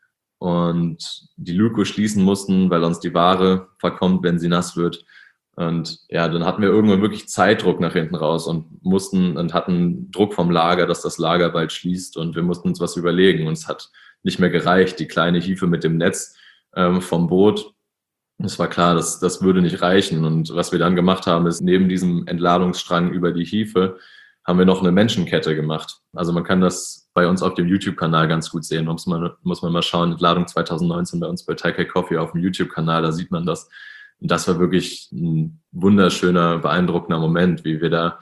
und die Luke schließen mussten, weil sonst die Ware verkommt, wenn sie nass wird. Und ja, dann hatten wir irgendwann wirklich Zeitdruck nach hinten raus und mussten und hatten Druck vom Lager, dass das Lager bald schließt und wir mussten uns was überlegen. Und es hat nicht mehr gereicht, die kleine Hiefe mit dem Netz ähm, vom Boot. Es war klar, dass das würde nicht reichen. Und was wir dann gemacht haben, ist neben diesem Entladungsstrang über die Hiefe haben wir noch eine Menschenkette gemacht. Also man kann das bei uns auf dem YouTube-Kanal ganz gut sehen. Muss man, muss man mal schauen, Entladung zweitausendneunzehn bei uns bei Taikei Coffee auf dem YouTube-Kanal, da sieht man das. Und das war wirklich ein wunderschöner, beeindruckender Moment, wie wir da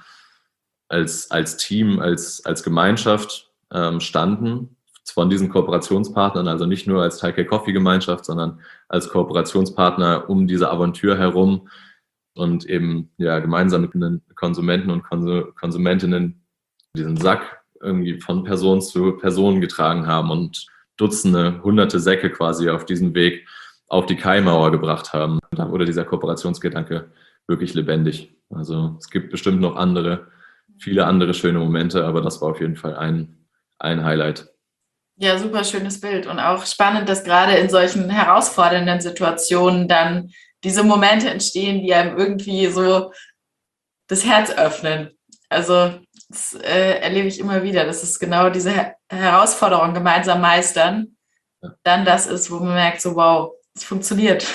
als, als Team, als, als Gemeinschaft ähm, standen, von diesen Kooperationspartnern, also nicht nur als Taikei Coffee Gemeinschaft, sondern als Kooperationspartner um diese Aventure herum und eben ja gemeinsam mit den Konsumenten und Konsumentinnen diesen Sack irgendwie von Person zu Person getragen haben und Dutzende, hunderte Säcke quasi auf diesem Weg auf die Kaimauer gebracht haben. Da wurde dieser Kooperationsgedanke wirklich lebendig. Also es gibt bestimmt noch andere, viele andere schöne Momente, aber das war auf jeden Fall ein, ein Highlight. Ja, super schönes Bild und auch spannend, dass gerade in solchen herausfordernden Situationen dann diese Momente entstehen, die einem irgendwie so das Herz öffnen. Also das äh, erlebe ich immer wieder, dass es genau diese Her- Herausforderung gemeinsam meistern, dann das ist, wo man merkt, so wow, es funktioniert.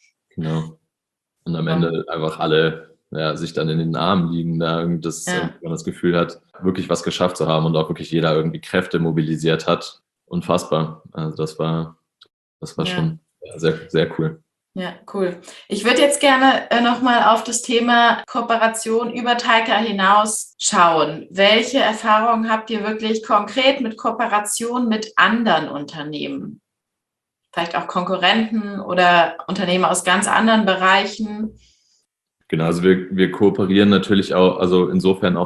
Genau. Und am Ende einfach alle ja, sich dann in den Armen liegen, da das, Ja. man das Gefühl hat, wirklich was geschafft zu haben und auch wirklich jeder irgendwie Kräfte mobilisiert hat. Unfassbar. Also das war, das war Ja. schon ja, sehr, sehr cool. Ja, cool. Ich würde jetzt gerne äh, nochmal auf das Thema Kooperation über Taikei hinaus schauen. Welche Erfahrungen habt ihr wirklich konkret mit Kooperation mit anderen Unternehmen? Vielleicht auch Konkurrenten oder Unternehmen aus ganz anderen Bereichen? Genau, also wir, wir kooperieren natürlich auch, also insofern auch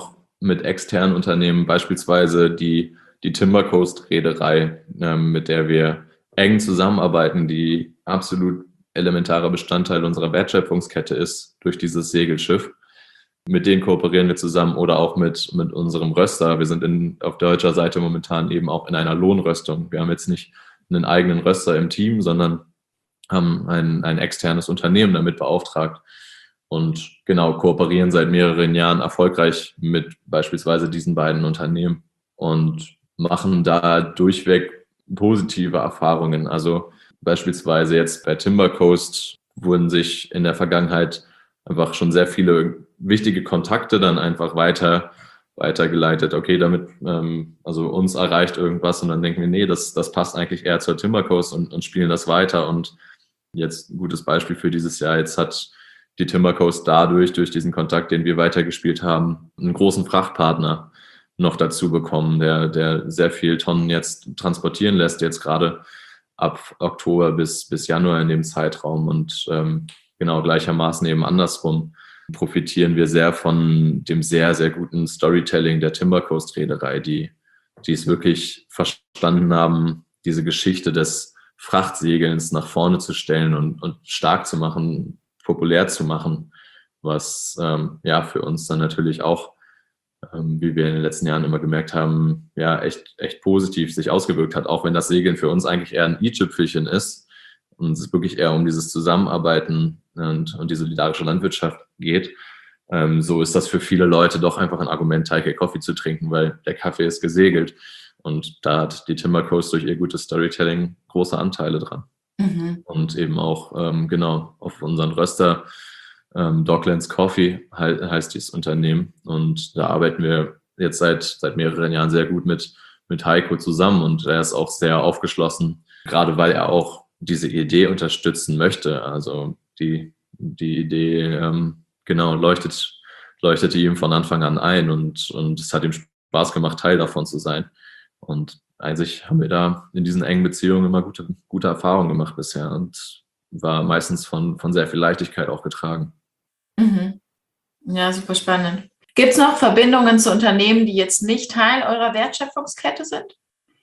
mit externen Unternehmen, beispielsweise die, die Timber Coast Reederei, ähm, mit der wir eng zusammenarbeiten, die absolut elementarer Bestandteil unserer Wertschöpfungskette ist durch dieses Segelschiff. Mit denen kooperieren wir zusammen oder auch mit, mit unserem Röster. Wir sind in, auf deutscher Seite momentan eben auch in einer Lohnröstung. Wir haben jetzt nicht einen eigenen Röster im Team, sondern haben ein, ein externes Unternehmen damit beauftragt und genau kooperieren seit mehreren Jahren erfolgreich mit beispielsweise diesen beiden Unternehmen und machen da durchweg positive Erfahrungen. Also beispielsweise jetzt bei Timber Coast wurden sich in der Vergangenheit einfach schon sehr viele wichtige Kontakte dann einfach weiter weitergeleitet. Okay, damit, ähm, also uns erreicht irgendwas und dann denken wir, nee, das, das passt eigentlich eher zur Timber Coast und, und spielen das weiter. Und jetzt ein gutes Beispiel für dieses Jahr, jetzt hat die Timber Coast dadurch, durch diesen Kontakt, den wir weitergespielt haben, einen großen Frachtpartner noch dazu bekommen, der, der sehr viel Tonnen jetzt transportieren lässt, jetzt gerade ab Oktober bis, bis Januar in dem Zeitraum. Und ähm, genau gleichermaßen eben andersrum profitieren wir sehr von dem sehr, sehr guten Storytelling der Timber Coast Reederei, die, die es wirklich verstanden haben, diese Geschichte des Frachtsegelns nach vorne zu stellen und, und stark zu machen, populär zu machen, was ähm, ja für uns dann natürlich auch, ähm, wie wir in den letzten Jahren immer gemerkt haben, ja echt, echt positiv sich ausgewirkt hat, auch wenn das Segeln für uns eigentlich eher ein i-Tüpfelchen ist und es wirklich eher um dieses Zusammenarbeiten und, und die solidarische Landwirtschaft geht. Ähm, so ist das für viele Leute doch einfach ein Argument, Taikei Coffee zu trinken, weil der Kaffee ist gesegelt. Und da hat die Timber Coast durch ihr gutes Storytelling große Anteile dran. Mhm. Und eben auch, ähm, genau, auf unseren Röster, ähm, Docklands Coffee he- heißt dieses Unternehmen. Und da arbeiten wir jetzt seit, seit mehreren Jahren sehr gut mit, mit Heiko zusammen. Und er ist auch sehr aufgeschlossen, gerade weil er auch diese Idee unterstützen möchte. Also die, die Idee, ähm, genau, leuchtet, leuchtete ihm von Anfang an ein. Und, und es hat ihm Spaß gemacht, Teil davon zu sein. Und eigentlich haben wir da in diesen engen Beziehungen immer gute, gute Erfahrungen gemacht bisher und war meistens von, von sehr viel Leichtigkeit auch getragen. Mhm. Ja, super spannend. Gibt es noch Verbindungen zu Unternehmen, die jetzt nicht Teil eurer Wertschöpfungskette sind?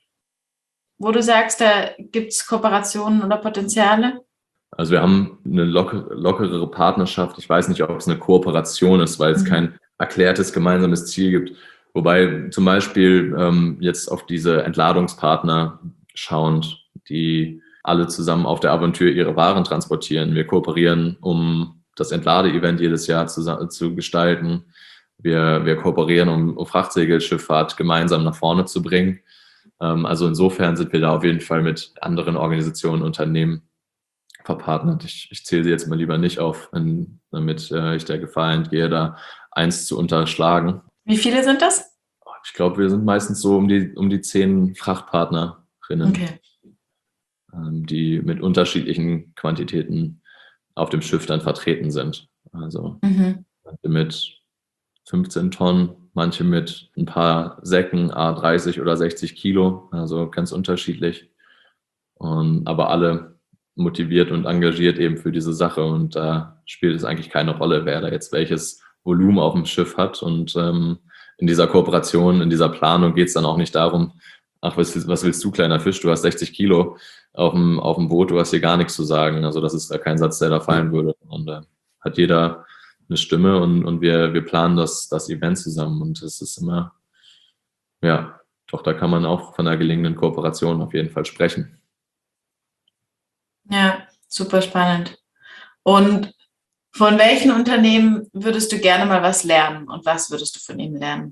Wo du sagst, da gibt es Kooperationen oder Potenziale? Also wir haben eine lock- lockerere Partnerschaft. Ich weiß nicht, ob es eine Kooperation ist, weil es mhm. kein erklärtes gemeinsames Ziel gibt. Wobei zum Beispiel ähm, jetzt auf diese Entladungspartner schauend, die alle zusammen auf der Aventur ihre Waren transportieren. Wir kooperieren, um das Entlade-Event jedes Jahr zu, zu gestalten. Wir, wir kooperieren, um, um Frachtsegelschifffahrt gemeinsam nach vorne zu bringen. Ähm, also insofern sind wir da auf jeden Fall mit anderen Organisationen, Unternehmen verpartnert. Ich, ich zähle sie jetzt mal lieber nicht auf, in, damit äh, ich der Gefahr entgehe, da eins zu unterschlagen. Wie viele sind das? Ich glaube, wir sind meistens so um die, um die zehn Frachtpartnerinnen, okay. ähm, die mit unterschiedlichen Quantitäten auf dem Schiff dann vertreten sind. Also mhm. mit fünfzehn Tonnen, manche mit ein paar Säcken, a dreißig oder sechzig Kilo, also ganz unterschiedlich. Und, aber alle motiviert und engagiert eben für diese Sache und da äh, spielt es eigentlich keine Rolle, wer da jetzt welches Volumen auf dem Schiff hat und ähm, in dieser Kooperation, in dieser Planung geht es dann auch nicht darum, ach, was, was willst du, kleiner Fisch, du hast sechzig Kilo auf dem, auf dem Boot, du hast hier gar nichts zu sagen, also das ist da kein Satz, der da fallen würde und äh, hat jeder eine Stimme und, und wir, wir planen das, das Event zusammen und es ist immer, ja, doch da kann man auch von einer gelingenden Kooperation auf jeden Fall sprechen. Ja, super spannend. Und von welchen Unternehmen würdest du gerne mal was lernen und was würdest du von ihnen lernen?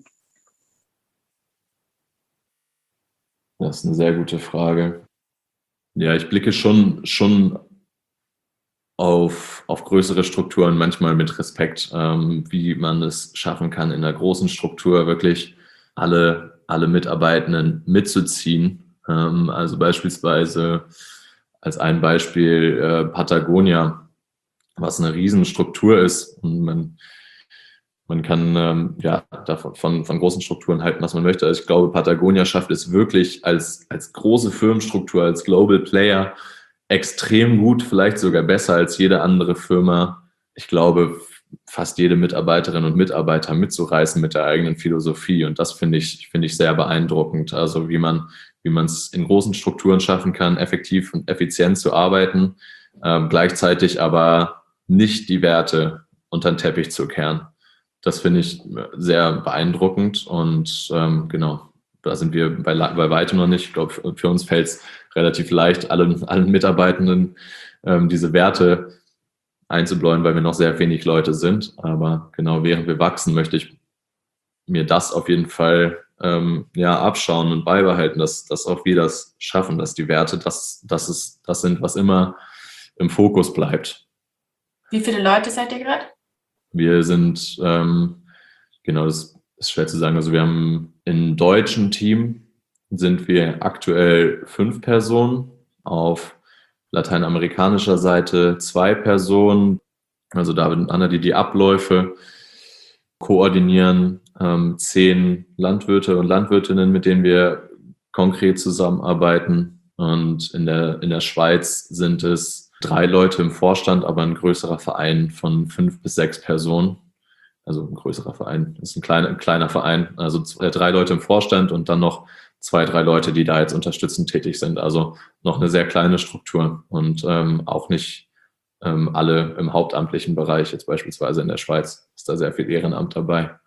Das ist eine sehr gute Frage. Ja, ich blicke schon, schon auf, auf größere Strukturen, manchmal mit Respekt, ähm, wie man es schaffen kann, in einer großen Struktur wirklich alle, alle Mitarbeitenden mitzuziehen. Ähm, also beispielsweise als ein Beispiel äh, Patagonia, was eine Riesenstruktur ist und man, man kann ähm, ja davon von, von großen Strukturen halten, was man möchte. Also ich glaube, Patagonia schafft es wirklich als, als große Firmenstruktur, als Global Player extrem gut, vielleicht sogar besser als jede andere Firma. Ich glaube, fast jede Mitarbeiterin und Mitarbeiter mitzureißen mit der eigenen Philosophie. Und das finde ich, finde ich sehr beeindruckend. Also wie man, wie man es in großen Strukturen schaffen kann, effektiv und effizient zu arbeiten, ähm, gleichzeitig aber nicht die Werte unter den Teppich zu kehren. Das finde ich sehr beeindruckend und ähm, genau, da sind wir bei, bei weitem noch nicht. Ich glaube, für uns fällt es relativ leicht, allen, allen Mitarbeitenden ähm, diese Werte einzubläuen, weil wir noch sehr wenig Leute sind. Aber genau, während wir wachsen, möchte ich mir das auf jeden Fall ähm, ja, abschauen und beibehalten, dass, dass auch wir das schaffen, dass die Werte das, das, ist, das sind, was immer im Fokus bleibt. Wie viele Leute seid ihr gerade? Wir sind, ähm, genau, das ist schwer zu sagen. Also wir haben im deutschen Team sind wir aktuell fünf Personen, auf lateinamerikanischer Seite zwei Personen, also David und Anna, die die Abläufe koordinieren, ähm, zehn Landwirte und Landwirtinnen, mit denen wir konkret zusammenarbeiten. Und in der, in der Schweiz sind es drei Leute im Vorstand, aber ein größerer Verein von fünf bis sechs Personen. Also ein größerer Verein, das ist ein kleiner, ein kleiner Verein. Also zwei, drei Leute im Vorstand und dann noch zwei, drei Leute, die da jetzt unterstützend tätig sind. Also noch eine sehr kleine Struktur und ähm, auch nicht ähm, alle im hauptamtlichen Bereich. Jetzt beispielsweise in der Schweiz ist da sehr viel Ehrenamt dabei.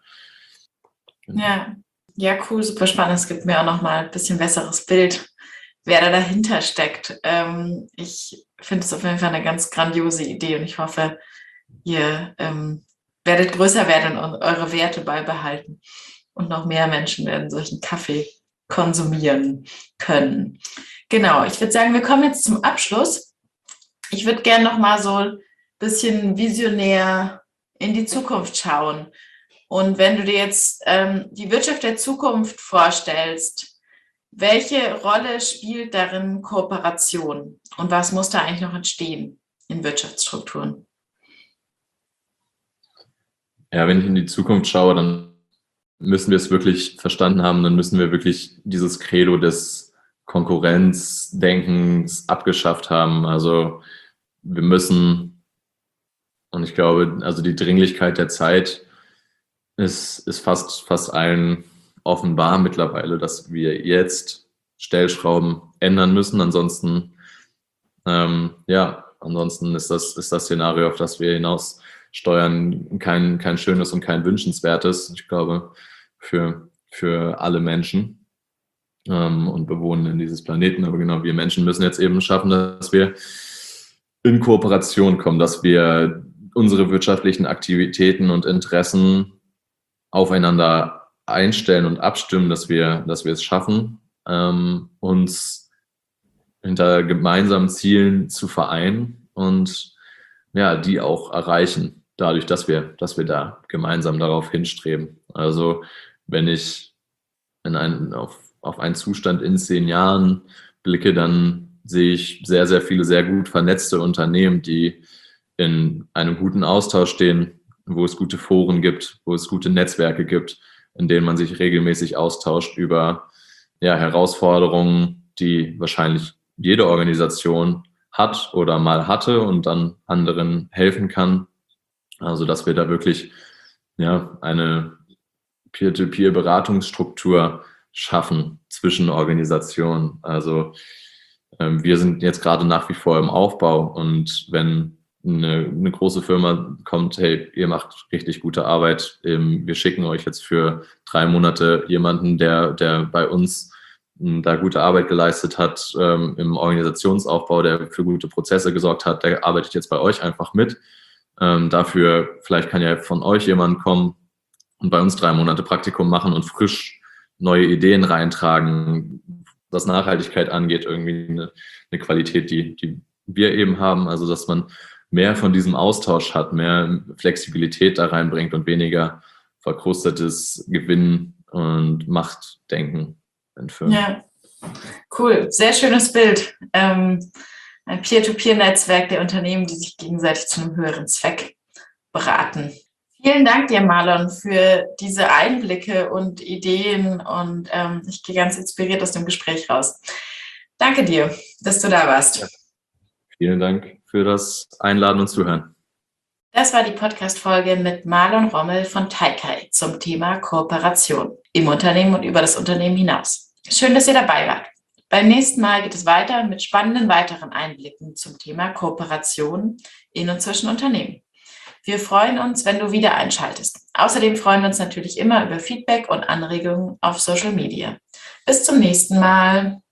Genau. Ja. Ja, cool, super spannend. Es gibt mir auch noch mal ein bisschen besseres Bild, wer da dahinter steckt. Ähm, ich finde es auf jeden Fall eine ganz grandiose Idee und ich hoffe, ihr ähm, werdet größer werden und eure Werte beibehalten und noch mehr Menschen werden solchen Kaffee konsumieren können. Genau, ich würde sagen, wir kommen jetzt zum Abschluss. Ich würde gerne noch mal so ein bisschen visionär in die Zukunft schauen. Und wenn du dir jetzt ähm, die Wirtschaft der Zukunft vorstellst, welche Rolle spielt darin Kooperation und was muss da eigentlich noch entstehen in Wirtschaftsstrukturen? Ja, wenn ich in die Zukunft schaue, dann müssen wir es wirklich verstanden haben, dann müssen wir wirklich dieses Credo des Konkurrenzdenkens abgeschafft haben. Also wir müssen, und ich glaube, also die Dringlichkeit der Zeit ist, ist fast, fast allen offenbar mittlerweile, dass wir jetzt Stellschrauben ändern müssen. Ansonsten, ähm, ja, ansonsten ist das, ist das Szenario, auf das wir hinaus steuern, kein, kein schönes und kein wünschenswertes. Ich glaube, für, für alle Menschen ähm, und Bewohner dieses Planeten. Aber genau, wir Menschen müssen jetzt eben schaffen, dass wir in Kooperation kommen, dass wir unsere wirtschaftlichen Aktivitäten und Interessen aufeinander einstellen und abstimmen, dass wir, dass wir es schaffen, ähm, uns hinter gemeinsamen Zielen zu vereinen und ja, die auch erreichen, dadurch, dass wir, dass wir da gemeinsam darauf hinstreben. Also wenn ich in einen, auf, auf einen Zustand in zehn Jahren blicke, dann sehe ich sehr, sehr viele sehr gut vernetzte Unternehmen, die in einem guten Austausch stehen, wo es gute Foren gibt, wo es gute Netzwerke gibt, in denen man sich regelmäßig austauscht über ja, Herausforderungen, die wahrscheinlich jede Organisation hat oder mal hatte und dann anderen helfen kann. Also dass wir da wirklich ja, eine Peer-to-Peer-Beratungsstruktur schaffen zwischen Organisationen. Also ähm, wir sind jetzt gerade nach wie vor im Aufbau und wenn eine, eine große Firma kommt, hey, ihr macht richtig gute Arbeit, ähm, wir schicken euch jetzt für drei Monate jemanden, der, der bei uns ähm, da gute Arbeit geleistet hat, ähm, im Organisationsaufbau, der für gute Prozesse gesorgt hat, der arbeitet jetzt bei euch einfach mit. Ähm, dafür, vielleicht kann ja von euch jemand kommen und bei uns drei Monate Praktikum machen und frisch neue Ideen reintragen, was Nachhaltigkeit angeht, irgendwie eine, eine Qualität, die, die wir eben haben, also dass man mehr von diesem Austausch hat, mehr Flexibilität da reinbringt und weniger verkrustetes Gewinn- und Machtdenken in Firmen. Ja, cool. Sehr schönes Bild. Ähm, ein Peer-to-Peer-Netzwerk der Unternehmen, die sich gegenseitig zu einem höheren Zweck beraten. Vielen Dank dir, Marlon, für diese Einblicke und Ideen und ähm, ich gehe ganz inspiriert aus dem Gespräch raus. Danke dir, dass du da warst. Ja. Vielen Dank für das Einladen und Zuhören. Das war die Podcast-Folge mit Marlon Rommel von Taikai zum Thema Kooperation im Unternehmen und über das Unternehmen hinaus. Schön, dass ihr dabei wart. Beim nächsten Mal geht es weiter mit spannenden weiteren Einblicken zum Thema Kooperation in und zwischen Unternehmen. Wir freuen uns, wenn du wieder einschaltest. Außerdem freuen wir uns natürlich immer über Feedback und Anregungen auf Social Media. Bis zum nächsten Mal.